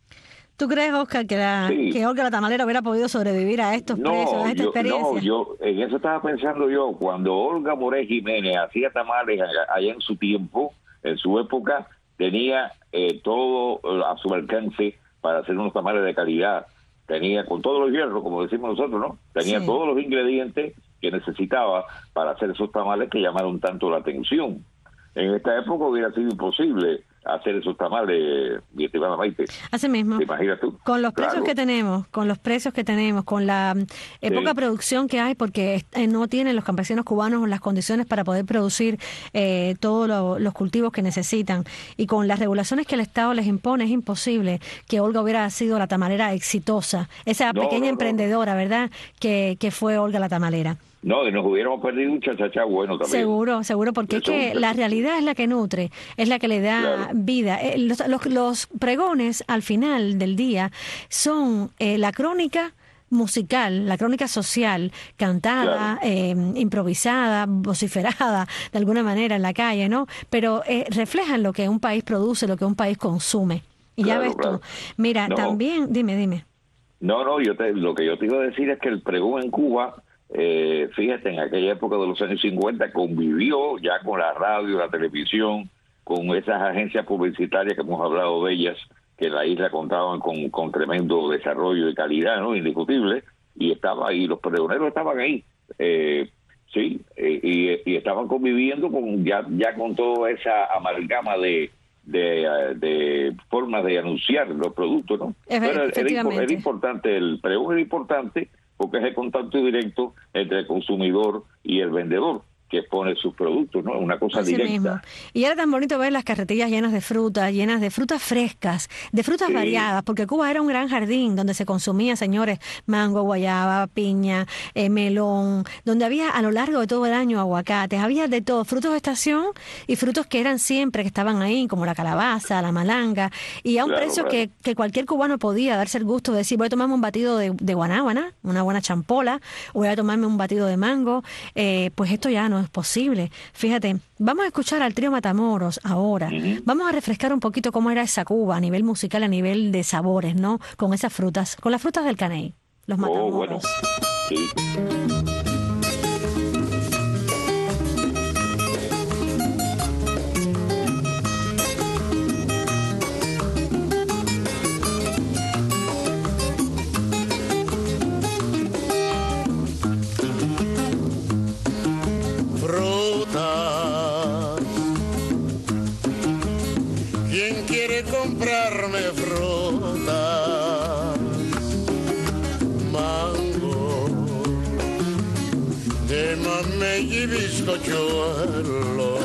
¿Tú crees, Oscar, que Olga la Tamalera hubiera podido sobrevivir a estos precios, a esta experiencia?
No, yo en eso estaba pensando yo. Cuando Olga Moré Jiménez hacía tamales allá en su tiempo, en su época, tenía todo a su alcance para hacer unos tamales de calidad. Tenía con todos los hierros, como decimos nosotros, ¿no? Tenía todos los ingredientes que necesitaba para hacer esos tamales que llamaron tanto la atención. En esta época hubiera sido imposible hacer esos tamales, mi estimada Maite.
Así mismo.
¿Te imaginas tú?
Con los precios que tenemos, con la poca producción que hay, porque no tienen los campesinos cubanos las condiciones para poder producir todos los cultivos que necesitan. Y con las regulaciones que el Estado les impone, es imposible que Olga hubiera sido la tamalera exitosa, esa pequeña emprendedora, ¿verdad?, que fue Olga la Tamalera.
No, y nos hubiéramos perdido un chachachá bueno también.
Seguro, porque es que la realidad es la que nutre, es la que le da vida. Los pregones al final del día son la crónica musical, la crónica social, cantada, improvisada, vociferada de alguna manera en la calle, ¿no? Pero reflejan lo que un país produce, lo que un país consume. Y ya ves tú. Mira, también, dime.
No, lo que yo te iba a decir es que el pregón en Cuba, fíjate, en aquella época de los años 50 convivió ya con la radio, la televisión, con esas agencias publicitarias que hemos hablado de ellas, que en la isla contaban con tremendo desarrollo de calidad, ¿no?, indiscutible, y los pregoneros estaban ahí, y estaban conviviendo con ya con toda esa amalgama de formas de anunciar los productos, ¿no? Pero era importante, el pregón era importante porque es el contacto directo entre el consumidor y el vendedor. que expone sus productos, ¿no? Una cosa
Así
directa.
mismo. Y era tan bonito ver las carretillas llenas de frutas frescas, de frutas
Sí.
variadas, porque Cuba era un gran jardín donde se consumía, señores, mango, guayaba, piña, melón, donde había a lo largo de todo el año aguacates, había de todo, frutos de estación y frutos que eran siempre, que estaban ahí, como la calabaza, la malanga, y a un
Claro,
precio
claro.
que cualquier cubano podía darse el gusto de decir, voy a tomarme un batido de guanábana, una buena champola, o voy a tomarme un batido de mango, pues esto ya no es posible. Fíjate, vamos a escuchar al trío Matamoros ahora. Vamos a refrescar un poquito cómo era esa Cuba a nivel musical, a nivel de sabores, ¿no? Con esas frutas, con las frutas del caney, los Matamoros.
Oh, bueno. Sí.
Frutas. ¿Quién quiere comprarme frutas? Mango, de mamey y bizcochuelos.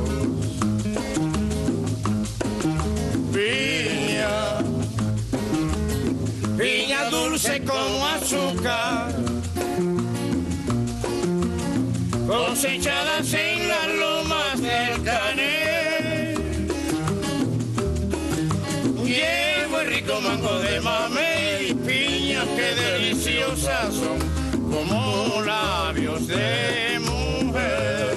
Piña, piña dulce como azúcar, cosechadas en las lomas del Caney. Llevo el rico mango de mamey, piñas que deliciosas son como labios de mujer.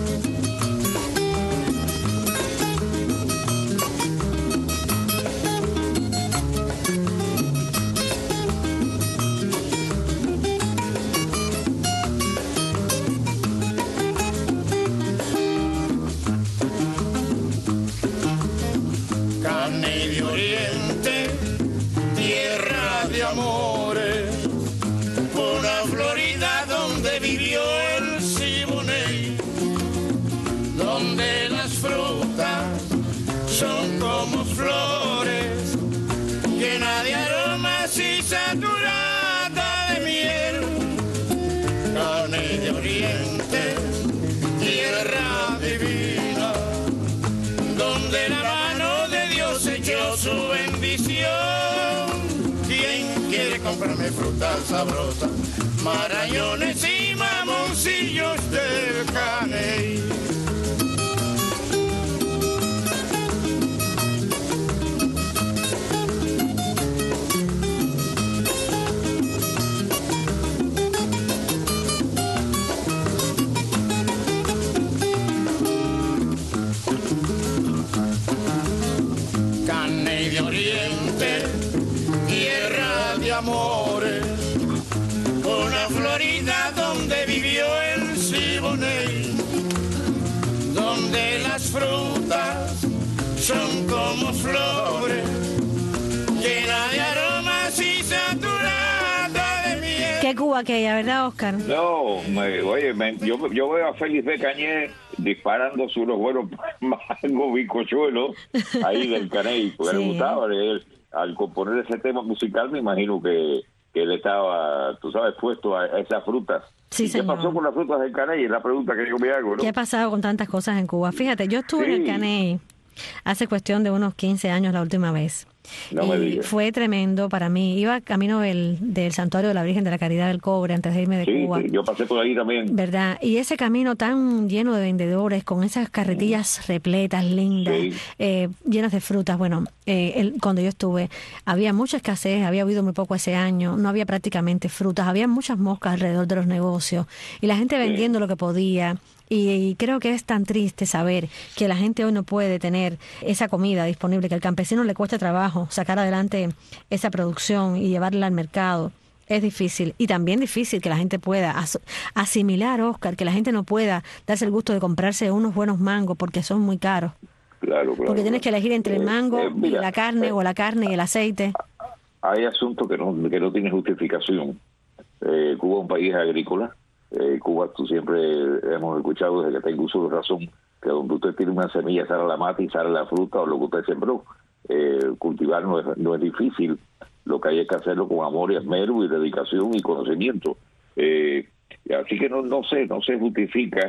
Caney de Oriente, tierra de amores, una Florida donde vivió el Siboney, donde las frutas son como flores, llena de aromas y saturada de miel. Caney de Oriente, tierra divina, donde la mano de Dios echó su bendición. ¿Quién quiere comprarme frutas sabrosas, marañones y mamoncillos del Caney? Caney de Oriente, tierra de amores, una Florida donde vivió el Siboney, donde las frutas son como flores, llena de aromas y saturada de miel.
Qué Cuba aquella, ¿verdad, Oscar?
No, yo veo a Félix de Cañé disparándose unos buenos mangos bizcochuelos ahí del Caney, porque
Sí.
le gustaba. Él, al componer ese tema musical, me imagino que él estaba, tú sabes, puesto a esas frutas.
Sí,
¿Y qué
señor.
pasó con las frutas del Caney? Es la pregunta que yo me hago, ¿no?
¿Qué ha pasado con tantas cosas en Cuba? Fíjate, yo estuve en el
Sí.
Caney hace cuestión de unos 15 años la última vez.
No me
Y
digas.
fue tremendo para mí. Iba camino del Santuario de la Virgen de la Caridad del Cobre antes de irme de
Sí,
Cuba.
sí, yo pasé por ahí también.
¿Verdad? Y ese camino tan lleno de vendedores, con esas carretillas repletas, lindas,
Sí.
llenas de frutas. Bueno, cuando yo estuve, había mucha escasez, había habido muy poco ese año, no había prácticamente frutas, había muchas moscas alrededor de los negocios y la gente vendiendo lo que podía. Y creo que es tan triste saber que la gente hoy no puede tener esa comida disponible, que al campesino le cuesta trabajo sacar adelante esa producción y llevarla al mercado. Es difícil. Y también difícil que la gente pueda asimilar, Oscar, que la gente no pueda darse el gusto de comprarse unos buenos mangos porque son muy caros.
Claro, claro.
Porque tienes que elegir entre el mango y
mira,
la carne, o la carne y el aceite.
Hay asuntos que no tienen justificación. Cuba es un país agrícola. Cuba, tú siempre hemos escuchado desde que tengo uso de razón, que donde usted tiene una semilla sale la mata y sale la fruta o lo que usted sembró. Cultivar no es difícil. Lo que hay es que hacerlo con amor y esmero y dedicación y conocimiento. Así que no se justifica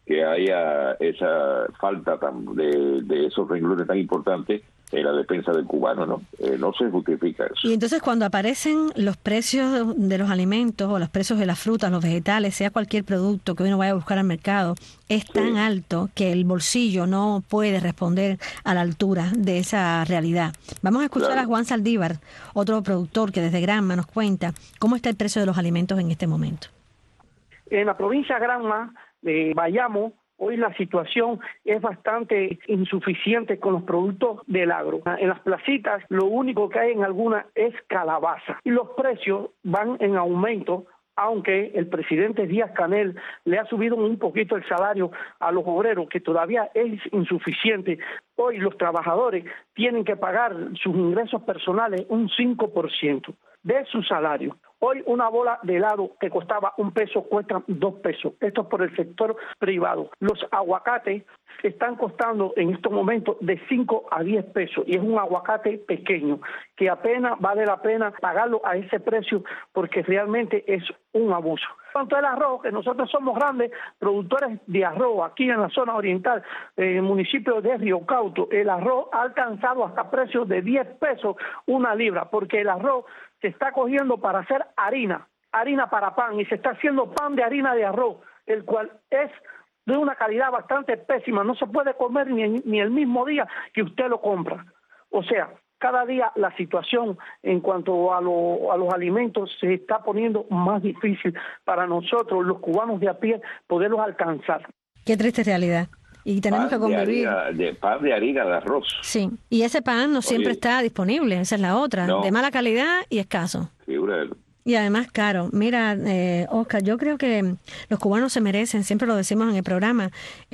que haya esa falta de esos renglones tan importantes en la defensa del cubano, ¿no? No se justifica eso.
Y entonces cuando aparecen los precios de los alimentos o los precios de las frutas, los vegetales, sea cualquier producto que uno vaya a buscar al mercado, es tan alto que el bolsillo no puede responder a la altura de esa realidad. Vamos a escuchar a Juan Saldívar, otro productor que desde Granma nos cuenta cómo está el precio de los alimentos en este momento.
En la provincia de Granma, de Bayamo, hoy la situación es bastante insuficiente con los productos del agro. En las placitas lo único que hay en algunas es calabaza y los precios van en aumento, aunque el presidente Díaz-Canel le ha subido un poquito el salario a los obreros, que todavía es insuficiente. Hoy los trabajadores tienen que pagar sus ingresos personales un 5% de su salario. Hoy una bola de helado que costaba $1 cuesta $2. Esto es por el sector privado. Los aguacates están costando en estos momentos de 5 a 10 pesos y es un aguacate pequeño que apenas vale la pena pagarlo a ese precio porque realmente es un abuso. Cuanto al arroz, que nosotros somos grandes productores de arroz aquí en la zona oriental, en el municipio de Río Cauto, el arroz ha alcanzado hasta precios de 10 pesos una libra, porque el arroz se está cogiendo para hacer harina para pan, y se está haciendo pan de harina de arroz, el cual es de una calidad bastante pésima, no se puede comer ni el mismo día que usted lo compra. O sea, cada día la situación en cuanto a los alimentos se está poniendo más difícil para nosotros, los cubanos de a pie, poderlos alcanzar.
Qué triste realidad. Y tenemos que convivir.
Pan de harina de arroz.
Sí, y ese pan no siempre está disponible, esa es la otra, de mala calidad y escaso.
Figúralo.
Y además caro. Mira, Oscar, yo creo que los cubanos se merecen, siempre lo decimos en el programa,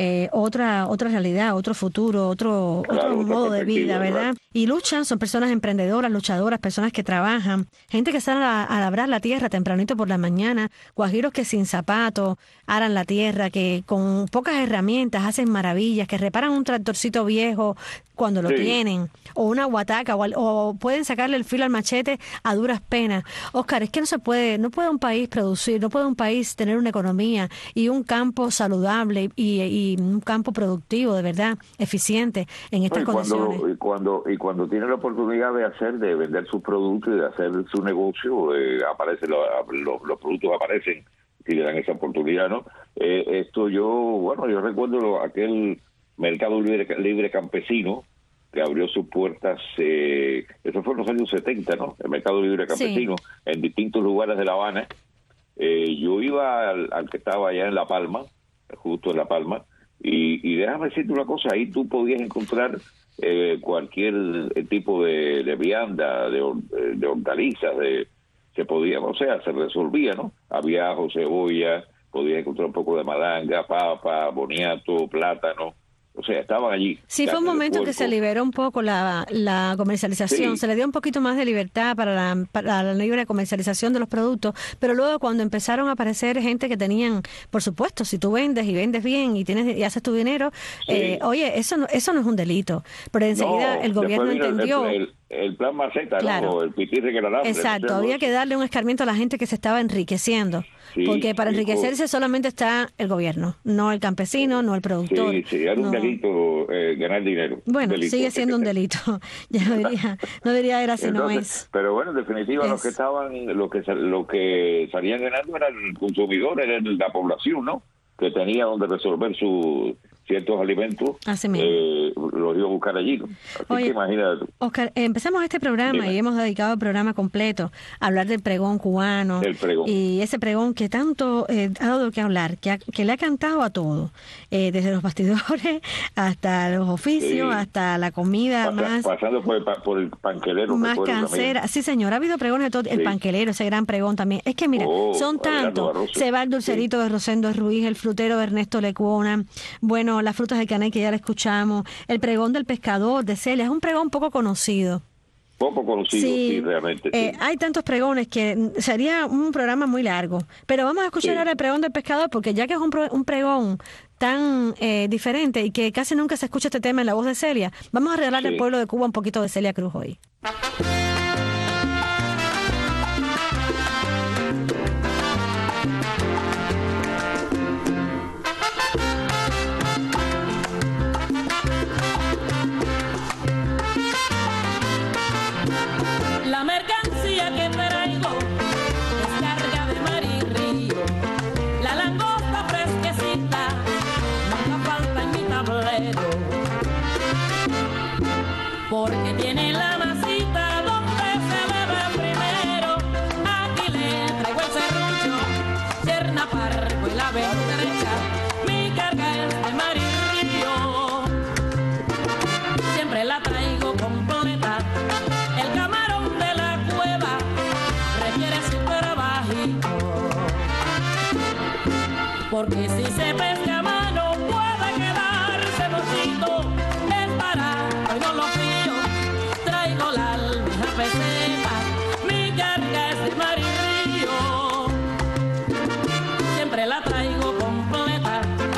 otra realidad, otro futuro, otro modo de vida, ¿verdad? Y luchan, son personas emprendedoras, luchadoras, personas que trabajan, gente que sale a labrar la tierra tempranito por la mañana, guajiros que sin zapatos aran la tierra, que con pocas herramientas hacen maravillas, que reparan un tractorcito viejo cuando lo tienen, o una guataca, o pueden sacarle el filo al machete a duras penas. Oscar, es que no puede un país producir, no puede un país tener una economía y un campo saludable y un campo productivo, de verdad, eficiente en estas condiciones.
Cuando tiene la oportunidad de vender sus productos y de hacer su negocio, aparecen los productos aparecen y le dan esa oportunidad, ¿no? Yo recuerdo aquel mercado libre campesino que abrió sus puertas, eso fue en los años 70, ¿no? El mercado libre campesino, en distintos lugares de La Habana. Yo iba al que estaba allá en La Palma, justo en La Palma, y déjame decirte una cosa, ahí tú podías encontrar cualquier tipo de vianda, de hortalizas, se podía, o sea, se resolvía, ¿no? Había ajo, cebolla, podías encontrar un poco de malanga, papa, boniato, plátano. O sea, estaban allí.
Sí, fue un momento que se liberó un poco la comercialización, se le dio un poquito más de libertad para la libre comercialización de los productos, pero luego cuando empezaron a aparecer gente que tenían, por supuesto, si tú vendes y vendes bien y haces tu dinero, oye, eso no es un delito, pero enseguida el gobierno entendió...
El plan Maceta,
claro.
¿no? El pitirre que la
exacto, había que darle un escarmiento a la gente que se estaba enriqueciendo, porque para enriquecerse solamente está el gobierno, no el campesino, no el productor.
Sí, era un delito ganar dinero.
Bueno, sigue siendo un delito. Ya no diría era si no es.
Pero bueno, en definitiva, los que salían ganando eran el consumidor, era la población, ¿no? Que tenía donde resolver ciertos alimentos, los iba a buscar allí, ¿no? Así que imagínate.
Oscar, empezamos este programa y hemos dedicado el programa completo a hablar del pregón cubano.
El pregón.
Y ese pregón que tanto ha dado que hablar, que le ha cantado a todo, desde los bastidores hasta los oficios, hasta la comida
pasando por el panquelero.
Más cansera. Sí, señor, ha habido pregones de todo. El panquelero, ese gran pregón también. Es que mira, son tantos. Se va el dulcerito de Rosendo Ruiz, el frutero de Ernesto Lecuona, bueno, las frutas de Caney que ya la escuchamos, el pregón del pescador de Celia, es un pregón poco conocido.
Poco conocido, sí, realmente.
Hay tantos pregones que sería un programa muy largo, pero vamos a escuchar ahora el pregón del pescador, porque ya que es un pregón tan diferente y que casi nunca se escucha este tema en la voz de Celia, vamos a regalarle al pueblo de Cuba un poquito de Celia Cruz hoy.
Porque tiene la masita donde se bebe primero. Aquí le traigo el serrucho, Yerna Pargo y la ventrecha. Mi carga es de mar y río, siempre la traigo completa. El camarón de la cueva requiere súper bajito, porque si se pesca a mano puede quedarse mochito. Es barato y no lo fío, traigo la almeja peseta. Mi carga es de mar y río, siempre la traigo completa.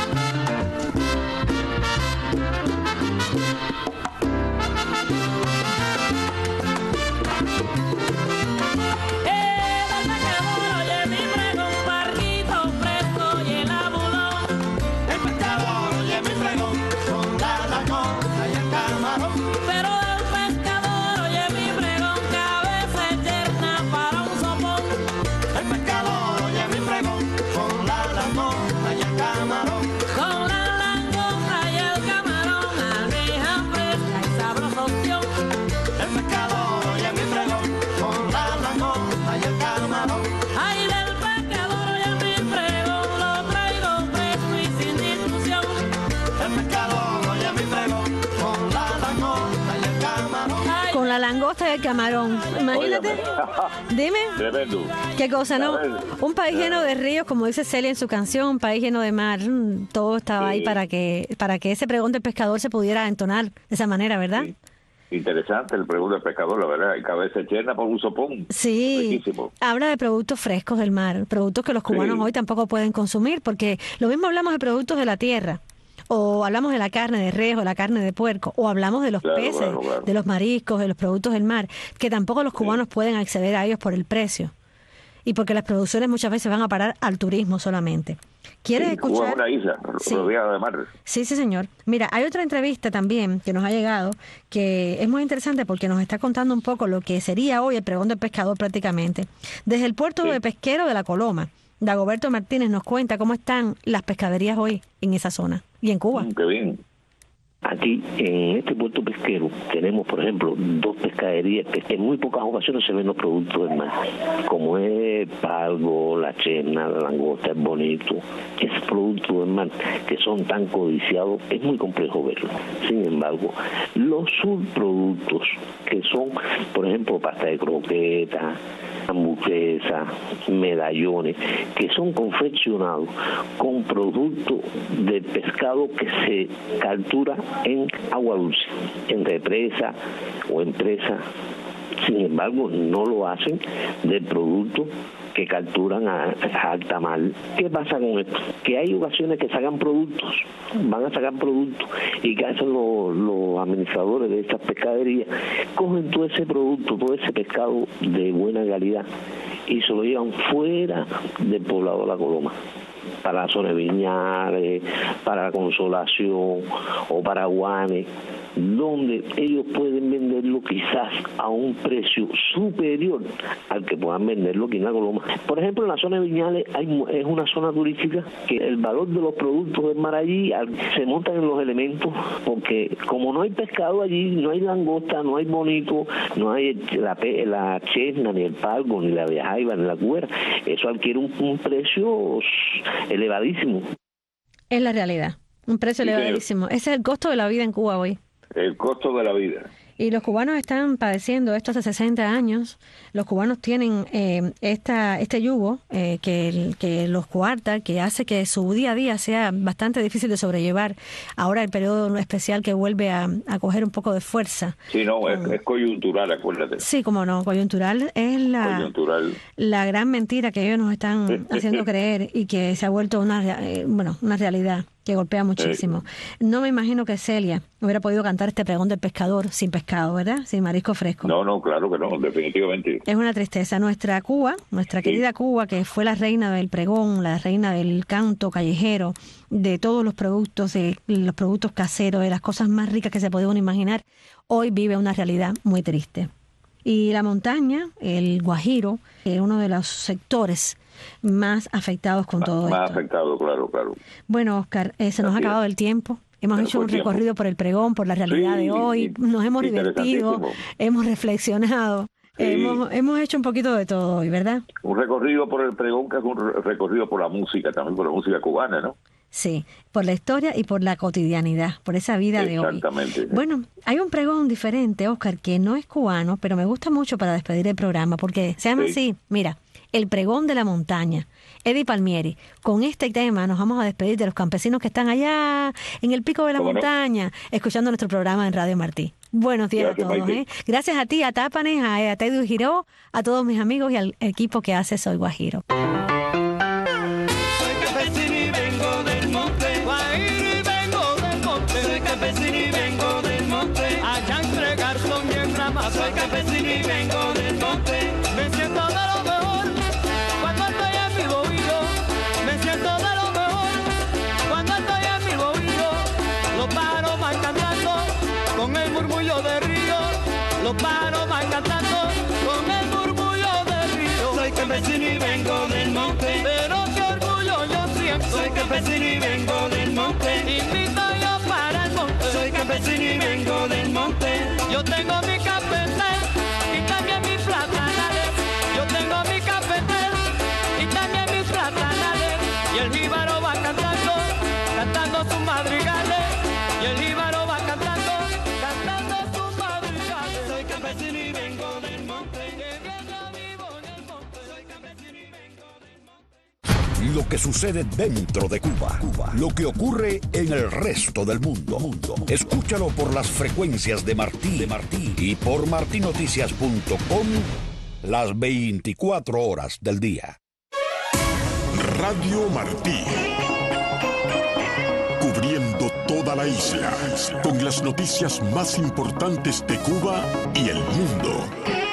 La langosta y el camarón. Imagínate. Dime.
Tremendo.
Qué cosa, ¿no? Un país lleno de ríos, como dice Celia en su canción, un país lleno de mar. Todo estaba ahí para que ese pregón del pescador se pudiera entonar de esa manera, ¿verdad?
Sí. Interesante el pregón del pescador, la verdad. Y cabeza llena por un sopón.
Sí.
Riquísimo.
Habla de productos frescos del mar, productos que los cubanos hoy tampoco pueden consumir, porque lo mismo hablamos de productos de la tierra. O hablamos de la carne de res o la carne de puerco, o hablamos de los peces, de los mariscos, de los productos del mar, que tampoco los cubanos pueden acceder a ellos por el precio. Y porque las producciones muchas veces van a parar al turismo solamente. ¿Quieres escuchar?
Cuba es una isla rodeada de mar.
Sí, señor. Mira, hay otra entrevista también que nos ha llegado, que es muy interesante porque nos está contando un poco lo que sería hoy el pregón del pescador prácticamente. Desde el puerto de pesquero de La Coloma, Dagoberto Martínez nos cuenta cómo están las pescaderías hoy en esa zona y en Cuba.
Qué bien.
Aquí, en este puerto pesquero, tenemos, por ejemplo, 2 pescaderías que en muy pocas ocasiones se ven los productos del mar, como es el palgo, la chena, la langosta, el bonito. Esos productos del mar que son tan codiciados, es muy complejo verlos. Sin embargo, los subproductos, que son, por ejemplo, pasta de croqueta, hamburguesas, medallones, que son confeccionados con productos de pescado que se captura en agua dulce, en represa o en presa. Sin embargo, no lo hacen del producto que capturan a alta mar. ¿Qué pasa con esto? Que hay ocasiones que sacan productos, van a sacar productos, y que hacen los administradores de estas pescaderías, cogen todo ese producto, todo ese pescado de buena calidad y se lo llevan fuera del poblado de La Coloma, para la zona de Viñales, para la Consolación o para Guanes, donde ellos pueden venderlo quizás a un precio superior al que puedan venderlo aquí en La Coloma. Por ejemplo, en la zona de Viñales es una zona turística que el valor de los productos del mar allí se montan en los elementos, porque como no hay pescado allí, no hay langosta, no hay bonito, no hay la chesna, ni el palgo, ni la viajaiba, ni la cuera, eso adquiere un precio elevadísimo.
Es la realidad, un precio elevadísimo. Ese es el costo de la vida en Cuba hoy.
El costo de la vida.
Y los cubanos están padeciendo esto hace 60 años. Los cubanos tienen este yugo que los coarta, que hace que su día a día sea bastante difícil de sobrellevar. Ahora el periodo especial que vuelve a coger un poco de fuerza.
Sí, no, es coyuntural, acuérdate.
Sí, como no, coyuntural es la gran mentira que ellos nos están haciendo creer y que se ha vuelto una realidad que golpea muchísimo. No me imagino que Celia hubiera podido cantar este pregón del pescador sin pescado, ¿verdad? Sin marisco fresco.
No, claro que no, definitivamente.
Es una tristeza. Nuestra Cuba, nuestra querida Cuba, que fue la reina del pregón, la reina del canto callejero, de todos los productos caseros, de las cosas más ricas que se puede uno imaginar, hoy vive una realidad muy triste. Y la montaña, el Guajiro, es uno de los sectores más afectados con todo esto.
Más afectado, claro.
Bueno, Oscar, se nos ha acabado el tiempo. hemos hecho un recorrido por el pregón, por la realidad de hoy, nos hemos divertido, hemos reflexionado. Sí. Hemos hecho un poquito de todo hoy, ¿verdad?
Un recorrido por el pregón, que es un recorrido por la música, también por la música cubana, ¿no?
Sí, por la historia y por la cotidianidad, por esa vida de hoy.
Exactamente.
Bueno, hay un pregón diferente, Oscar, que no es cubano, pero me gusta mucho para despedir el programa, porque se llama así, mira, El Pregón de la Montaña. Eddie Palmieri, con este tema nos vamos a despedir de los campesinos que están allá en el pico de la montaña, escuchando nuestro programa en Radio Martí. Buenos días a todos. Gracias a ti, a Tápanes, a Teddy Giró, a todos mis amigos y al equipo que hace Soy Guajiro.
Soy campesino y vengo del monte, Guajiro y vengo del monte. Soy campesino y vengo del monte, allá entre Garzón y en Rama. Soy campesino y vengo del monte, me siento de lo mejor cuando estoy en mi bohío. Me siento de lo mejor cuando estoy en mi bohío. Los pájaros van cantando con el murmullo del río, los pájaros van cantando con el murmullo del río. Soy campesino y vengo del monte, pero qué orgullo yo siento. Soy campesino y vengo del monte, invito yo para el monte. Soy campesino y vengo del monte, yo tengo mi cafetal y también mis platanales. Yo tengo mi cafetal y también mis platanales. Y el jíbaro va cantando, cantando sus madrigales. Y el jíbaro va cantando, cantando sus madrigales. Soy campesino y vengo del monte, que bien yo vivo en el monte. Soy campesino y vengo del monte.
Lo que sucede dentro de Cuba, lo que ocurre en el resto del mundo. Escúchalo por las frecuencias de Martí y por martinoticias.com las 24 horas del día.
Radio Martí. Cubriendo toda la isla con las noticias más importantes de Cuba y el mundo.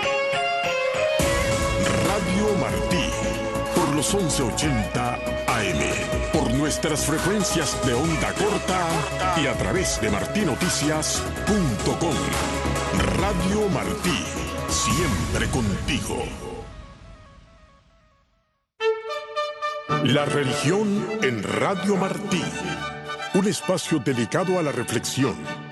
Radio Martí, por los 1180 AM, por nuestras frecuencias de onda corta y a través de martinoticias.com. Radio Martí, siempre contigo. La religión en Radio Martí. Un espacio dedicado a la reflexión,